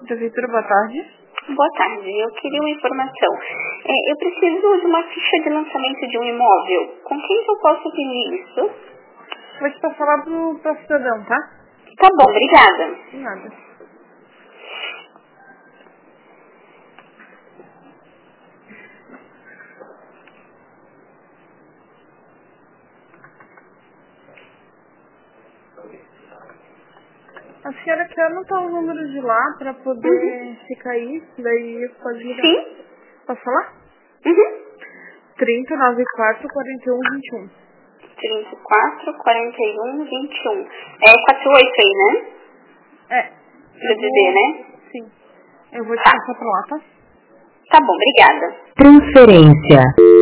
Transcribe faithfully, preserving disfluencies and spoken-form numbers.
Prefeitura, boa tarde. Boa tarde, eu queria uma informação. É, eu preciso de uma ficha de lançamento de um imóvel. Com quem que eu posso pedir isso? Vou te passar lá pro, pro cidadão, tá? Tá bom, obrigada. De nada. A senhora quer anotar o número de lá pra poder Uhum. ficar aí, daí pode ligar. Sim? Posso falar? Uhum. trinta, noventa e quatro, quarenta e um, vinte e um. trinta e quatro, quarenta e um, vinte e um. É quarenta e oito aí, né? É. Pra Eu dizer, vou... né? Sim. Eu vou te Tá. passar pra lá, tá? Tá bom, obrigada. Transferência.